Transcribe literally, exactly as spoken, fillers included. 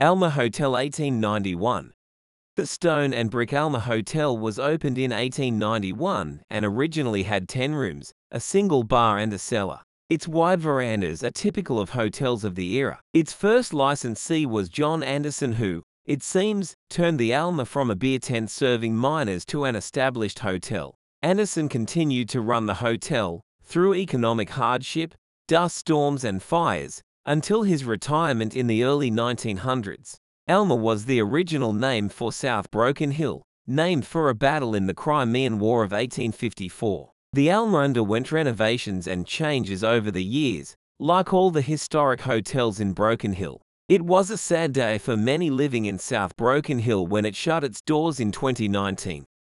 Alma Hotel eighteen ninety-one. The Stone and Brick Alma Hotel was opened in eighteen ninety-one and originally had ten rooms, a single bar and a cellar. Its wide verandas are typical of hotels of the era. Its first licensee was John Anderson who, it seems, turned the Alma from a beer tent serving miners to an established hotel. Anderson continued to run the hotel, through economic hardship, dust storms and fires, until his retirement in the early nineteen hundreds. Alma was the original name for South Broken Hill, named for a battle in the Crimean War of eighteen fifty-four. The Alma underwent renovations and changes over the years, like all the historic hotels in Broken Hill. It was a sad day for many living in South Broken Hill when it shut its doors in twenty nineteen.